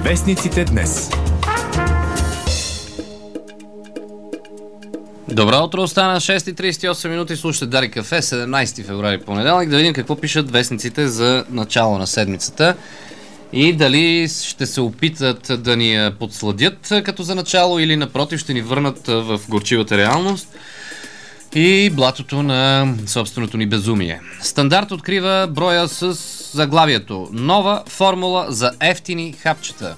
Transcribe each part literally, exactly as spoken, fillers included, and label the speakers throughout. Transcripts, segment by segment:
Speaker 1: Вестниците днес.
Speaker 2: Добро утро, остана шест и тридесет и осем минути, слушате Дари кафе, седемнайсети февруари понеделник, да видим какво пишат вестниците за начало на седмицата и дали ще се опитат да ни я подсладят като за начало или напротив ще ни върнат в горчивата реалност и блатото на собственото ни безумие. Стандарт открива броя с заглавието "Нова формула за ефтини хапчета".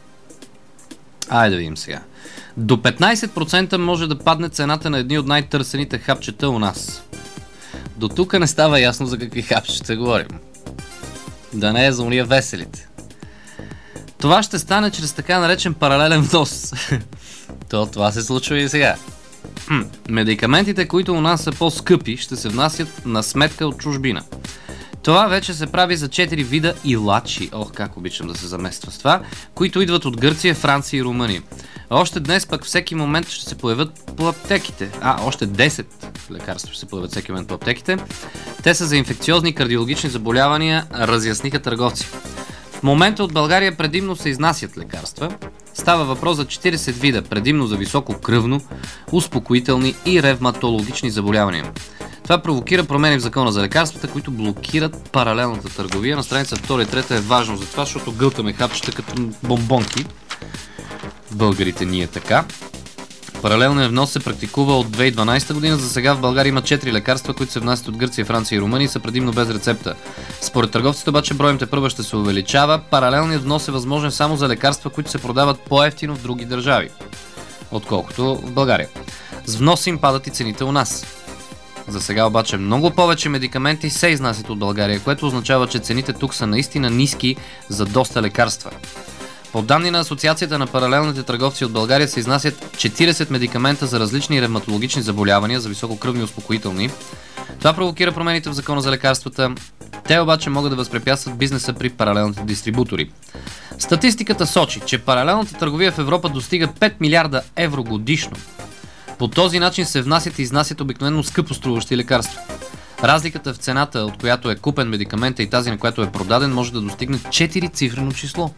Speaker 2: Айде да видим сега. До петнайсет процента може да падне цената на едни от най-търсените хапчета у нас. До тук не става ясно за какви хапчета говорим. Да не е за уния веселите. Това ще стане чрез така наречен паралелен внос. То това се случва и сега. Медикаментите, които у нас са по-скъпи, ще се внасят на сметка от чужбина. Това вече се прави за четири вида илачи, ох как обичам да се замества с това, които идват от Гърция, Франция и Румъния. Още днес пък всеки момент ще се появят по аптеките. А, още десет лекарства ще се появят всеки момент по аптеките. Те са за инфекциозни кардиологични заболявания, разясниха търговци. В момента от България предимно се изнасят лекарства. Става въпрос за четирийсет вида, предимно за висококръвно, успокоителни и ревматологични заболявания. Това провокира промени в закона за лекарствата, които блокират паралелната търговия. На страница втора и трета е важно за това, защото гълтаме хапчета като бомбонки. Българите ние така. Паралелният внос се практикува от две хиляди и дванайсета година. За сега в България има четири лекарства, които се внасят от Гърция, Франция и Румъния и са предимно без рецепта. Според търговците обаче броем тепърва ще се увеличава. Паралелният внос е възможен само за лекарства, които се продават по-евтино в други държави, отколкото в България. С внос им падат и цените у нас. За сега обаче много повече медикаменти се изнасят от България, което означава, че цените тук са наистина ниски за доста лекарства. По данни на Асоциацията на паралелните търговци от България се изнасят четирийсет медикамента за различни ревматологични заболявания, за висококръвни и успокоителни. Това провокира промените в закона за лекарствата. Те обаче могат да възпрепятстват бизнеса при паралелните дистрибутори. Статистиката сочи, че паралелната търговия в Европа достига пет милиарда евро годишно. По този начин се внасят и изнасят обикновено скъпо струващи лекарства. Разликата в цената, от която е купен медикамента и тази, на която е продаден, може да достигне четирицифрено число.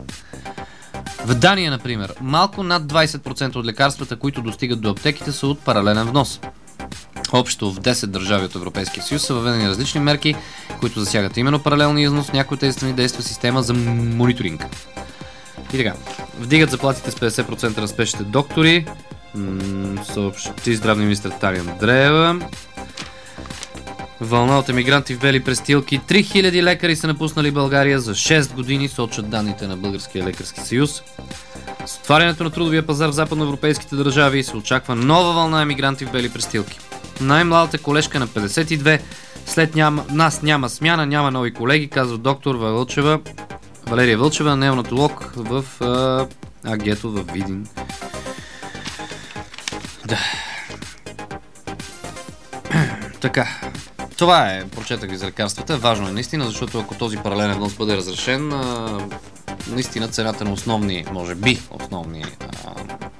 Speaker 2: В Дания, например, малко над двайсет процента от лекарствата, които достигат до аптеките, са от паралелен внос. Общо в десет държави от Европейския съюз са въведени различни мерки, които засягат именно паралелния износ. Някои от тези страни действа система за мониторинг. И така, вдигат заплатите с петдесет процента на спешните доктори, м- съобщи здравния министър Таня Андреева. Вълна от емигранти в бели престилки. три хиляди лекари са напуснали България за шест години, сочат данните на Българския лекарски съюз. С отварянето на трудовия пазар в западноевропейските държави се очаква нова вълна емигранти в бели престилки. Най-младата колежка на петдесет и две. След няма, нас няма смяна, няма нови колеги, казва доктор Вълчева, Валерия Вълчева, неонатолог в а, АГ-то в Видин. Да. Така. Това е, прочетах ви за лекарствата. Важно е наистина, защото ако този паралелен внос бъде разрешен, а, наистина цената на основни, може би основни а,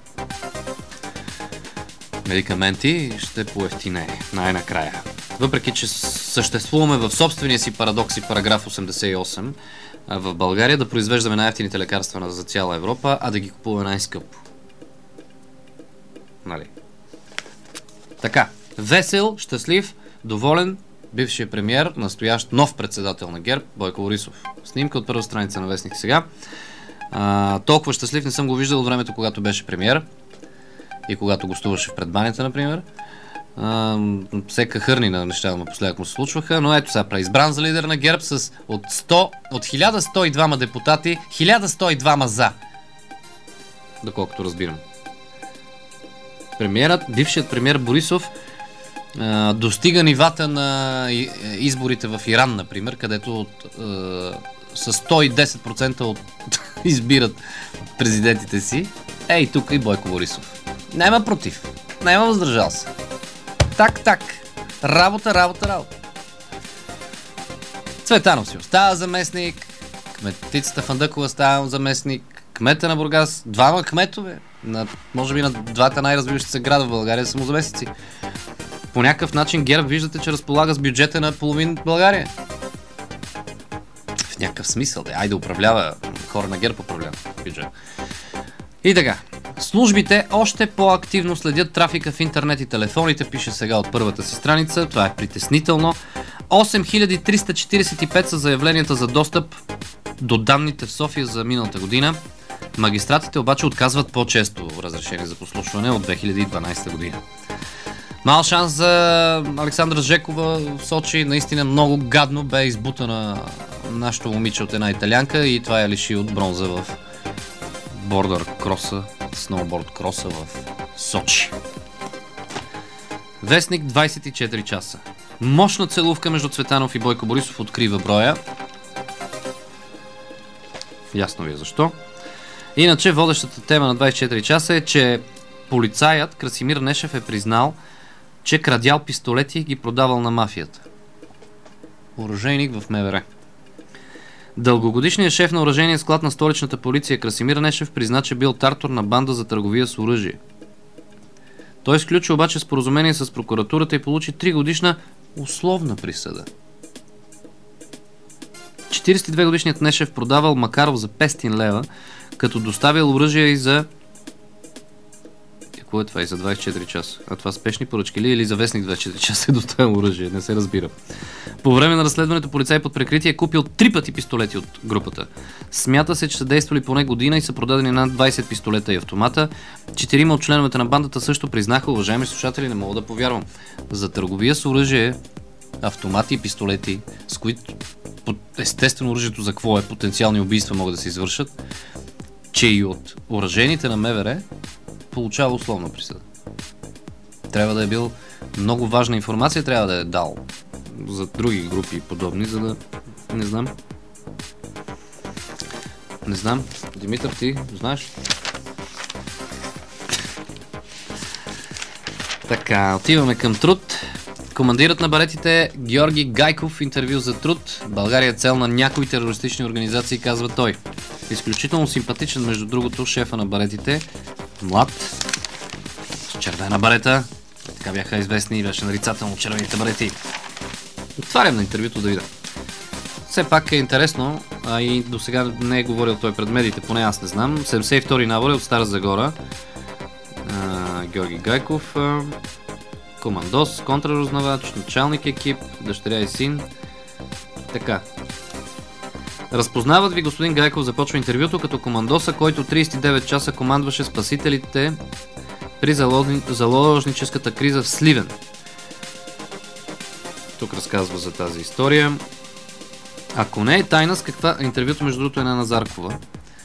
Speaker 2: медикаменти ще поевтинее най-накрая. Въпреки че съществуваме в собствения си парадокс и параграф осемдесет и осем а, в България да произвеждаме най-евтините лекарства за цяла Европа, а да ги купуваме най-скъпо. Нали? Така, весел, щастлив, доволен бившия премиер, настоящ нов председател на ГЕРБ, Бойко Борисов. Снимка от първа страница на вестник сега. А, толкова щастлив не съм го виждал от времето, когато беше премиер и когато гостуваше в предбанята, например. А, все кахърни на неща напоследък му се случваха, но ето сега преизбран за лидер на ГЕРБ с от, сто, от хиляда сто и двама депутати, хиляда сто и двама за. Доколкото разбирам. Премиерът, бившият премиер Борисов Uh, достига нивата на изборите в Иран, например, където от, uh, с сто и десет процента от избират президентите си. Ей, тук и Бойко Борисов. Няма против. Няма въздържал се. Так, так. Работа, работа, работа. Цветанов си остава заместник. Кметицата Фандъкова става заместник. Кмета на Бургас. Двама кметове. На, може би на двата най-развиващи се града в България са му заместници. По някакъв начин ГЕРБ виждате, че разполага с бюджета на половин България. В някакъв смисъл. Да. Айде управлява. Хора на ГЕРБ управлява бюджет. И така. Службите още по-активно следят трафика в интернет и телефоните, пише сега от първата си страница. Това е притеснително. осем хиляди триста четиридесет и пет са заявленията за достъп до данните в София за миналата година. Магистратите обаче отказват по-често разрешение за подслушване от две хиляди и дванадесета година. Мал шанс за Александра Жекова в Сочи. Наистина много гадно бе избутана нашото момиче от една италянка и това я лиши от бронза в бордър кроса, сноуборд кроса в Сочи. Вестник двадесет и четири часа. Мощна целувка между Цветанов и Бойко Борисов открива броя. Ясно ви е защо. Иначе водещата тема на двадесет и четири часа е, че полицаят Красимир Нешев е признал, че крадял пистолети и ги продавал на мафията. Оръжейник в МВР. Дългогодишният шеф на оръжейния склад на столичната полиция Красимир Нешев призна, че бил тартор на банда за търговия с оръжие. Той изключи обаче споразумение с прокуратурата и получи три годишна условна присъда. четиридесет и две годишният Нешев продавал Макаров за петстотин лева, като доставял оръжие и за... Какво е това? И за двадесет и четири часа. А това спешни поръчки ли или за вестник двадесет и четири часа е доставял оръжие? Не се разбира. По време на разследването полицай под прикритие е купил три пъти пистолети от групата. Смята се, че са действали поне година и са продадени над двадесет пистолета и автомата. Четирима от членовете на бандата също признаха, уважаеми слушатели, не мога да повярвам, за търговия с оръжие, автомати и пистолети, с които естествено оръжието за какво е, потенциални убийства могат да се извършат, че и от оръжейните на МВР получава условна присъда. Трябва да е бил много важна информация, трябва да е дал за други групи подобни, за да... Не знам. Не знам. Димитър, ти знаеш? Така, отиваме към Труд. Командирът на баретите Георги Гайков в интервю за Труд. България е цел на някои терористични организации, казва той. Изключително симпатичен, между другото, шефа на баретите. Млад. С червена барета. Така бяха известни и беше нарицателно червените барети. Отварям на интервюто да видя. Все пак е интересно, а и до сега не е говорил той пред медиите, поне аз не знам. седемдесет и втори набор е от Стара Загора. А, Георги Гайков. А, командос, контраразузнавач, началник екип, дъщеря и син. Така. Разпознават ви, господин Гайков започва интервюто като командоса, който тридесет и девет часа командваше спасителите при заложническата криза в Сливен. Тук разказва за тази история. Ако не е тайна, с каква... Интервюто между другото е на Назаркова.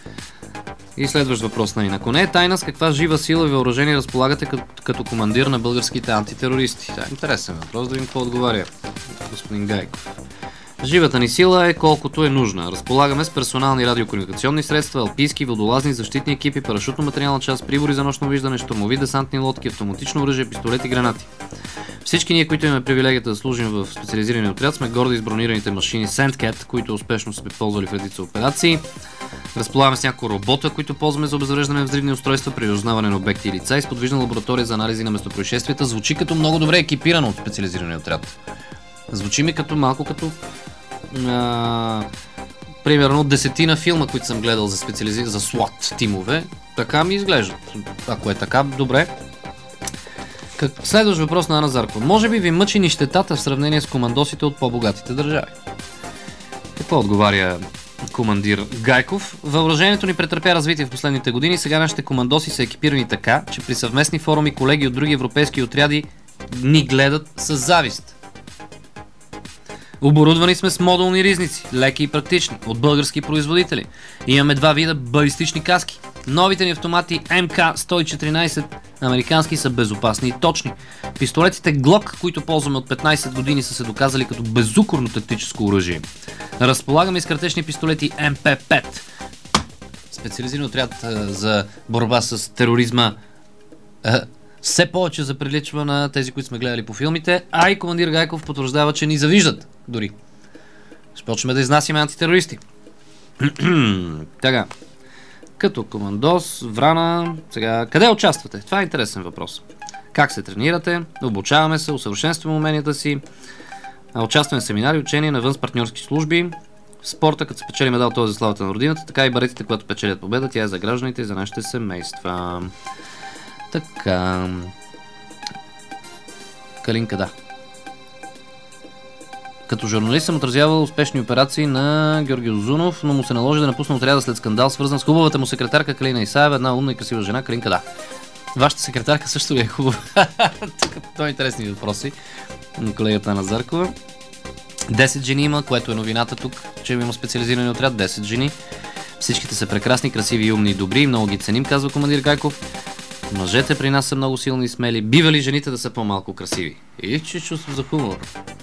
Speaker 2: И следващ въпрос на Ина. Ако не е тайна, с каква жива сила и въоръжение разполагате като, като командир на българските антитерористи? Това е интересен въпрос, да видим какво отговаря господин Гайков. Живата ни сила е колкото е нужна. Разполагаме с персонални радиокомуникационни средства, алпийски, водолазни, защитни екипи, парашютно-материална част, прибори за нощно виждане, щурмови десантни лодки, автоматично оръжие, пистолети, гранати. Всички ние, които имаме привилегията да служим в специализирания отряд, сме горди с бронираните машини Sandcat, които успешно сме ползвали в редица операции. Разполагаме с няколко робота, които ползваме за обезвреждане на взривни устройства при разузнаване на обекти и лица и с подвижна лаборатория за анализи на местопроизшествията. Звучи като много добре екипирано от специализирания отряд. Звучи ми като малко като а, примерно десетина филма, които съм гледал за специализи... за SWAT тимове. Така ми изглеждат. Ако е така, добре. Как... Следващ въпрос на Ана Заркова. Може би ви мъчи нищетата в сравнение с командосите от по-богатите държави? Какво отговаря командир Гайков? Въоръжението ни претърпя развитие в последните години. Сега нашите командоси са екипирани така, че при съвместни форуми колеги от други европейски отряди ни гледат с завист. Оборудвани сме с модулни ризници, леки и практични, от български производители. Имаме два вида балистични каски. Новите ни автомати Ем Ка сто и четиринадесет американски са безопасни и точни. Пистолетите Глок, които ползваме от петнадесет години, са се доказали като безукорно тактическо оръжие. Разполагаме и с картечни пистолети Ем Пе пет. Специализиран отряд за борба с тероризма все повече заприличва на тези, които сме гледали по филмите, а и командир Гайков потвърждава, че ни завиждат дори. Ще почваме да изнасяме антитерористи. Така. Като командос, Врана, сега, къде участвате? Това е интересен въпрос. Как се тренирате? Обучаваме се, усъвършенстваме уменията си, участваме в семинари, учения навън с партньорски служби. В спорта, като се печели медал, той е за славата на родината, така и баретите, когато печелят победа, тя е за гражданите и за нашите семейства. Така. Калинка, да. Като журналист съм отразявал успешни операции на Георги Озунов, но му се наложи да напусне отряда след скандал, свързан с хубавата му секретарка Калина Исаева, една умна и красива жена. Калинка, да. Вашата секретарка също ли е хубава? Тук това е интересни въпроси на колегата Назаркова. десет жени има, което е новината тук, че има специализирани отряд. десет жени. Всичките са прекрасни, красиви, умни и добри. Много ги ценим, казва командир Гайков. Мъжете при нас са много силни и смели. Бива ли жените да са по-малко красиви? И че чувство за хумор.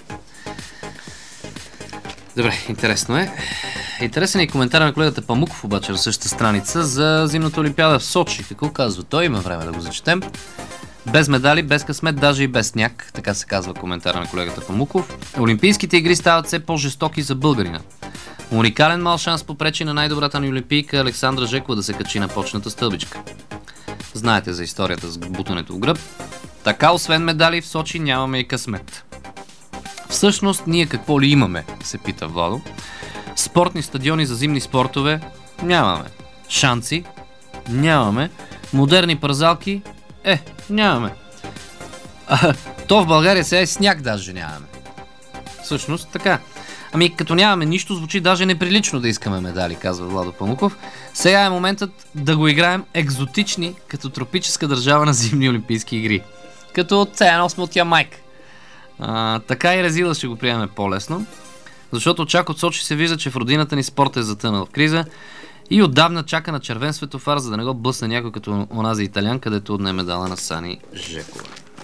Speaker 2: Добре, интересно е. Интересен е и коментар на колегата Памуков, обаче на същата страница, за зимната олимпиада в Сочи. Какво казва той? Има време да го зачетем. Без медали, без късмет, даже и без сняг. Така се казва коментара на колегата Памуков. Олимпийските игри стават все по-жестоки за българина. Уникален мал шанс попречи на най-добрата ни олимпийка Александра Жекова да се качи на почната стълбичка. Знаете за историята с бутането в гръб. Така, освен медали, в Сочи нямаме и късмет. Всъщност, ние какво ли имаме, се пита Владо. Спортни стадиони за зимни спортове нямаме. Шанци нямаме. Модерни парзалки е, нямаме. А, то в България сега и сняг даже нямаме. Всъщност, така. Ами, като нямаме нищо, звучи даже неприлично да искаме медали, казва Владо Памуков. Сега е моментът да го играем екзотични, като тропическа държава на зимни олимпийски игри. Като цена сме от Ямайка. А, така и Резила ще го приемем по-лесно, защото чак от Сочи се вижда, че в родината ни спорта е затънал в криза и отдавна чака на червен светофар, за да не го блъсне някой като онази италян, където отне медала на Сани Жекова.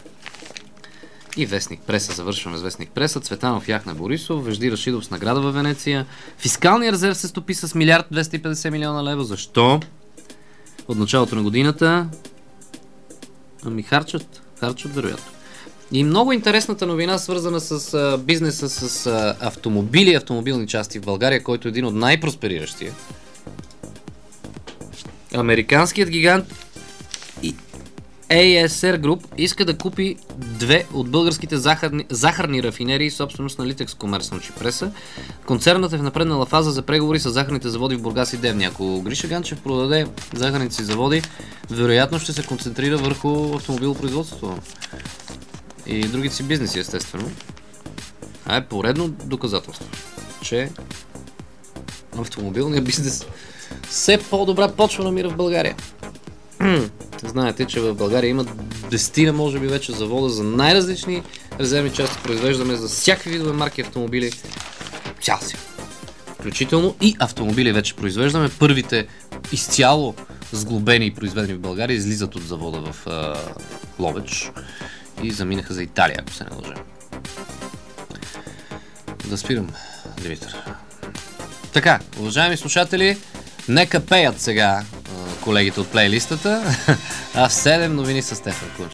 Speaker 2: И Вестник Преса, завършваме с Вестник Преса. Цветанов яхна Борисов, Вежди Рашидов с награда във Венеция. Фискалният резерв се стопи с милиард двеста и петдесет милиона лева. Защо? От началото на годината ами харчат, харчат вероятно. И много интересната новина, свързана с а, бизнеса с а, автомобили и автомобилни части в България, който е един от най-проспериращия. Американският гигант ей ес ар Group иска да купи две от българските захарни, захарни рафинерии, собственост на Литекс Комерс, научи преса. Концернът е в напреднала фаза за преговори с захарните заводи в Бургас и Девня. Ако Гриша Ганчев продаде захарните си заводи, вероятно ще се концентрира върху автомобилопроизводството и другите си бизнеси, естествено. А е поредно доказателство, че автомобилният бизнес все по-добра почва намира в България. Знаете, че в България има десетина, може би вече завода за най-различни резервни части. Произвеждаме за всякакви видове марки автомобили. Цял си. Включително и автомобили вече произвеждаме. Първите изцяло сглобени и произведени в България излизат от завода в а, Ловеч и заминаха за Италия, ако се не лъжа. Да спирам, Димитър. Така, уважаеми слушатели, нека пеят сега колегите от плейлистата, а в седем новини с Стефан Кунчев.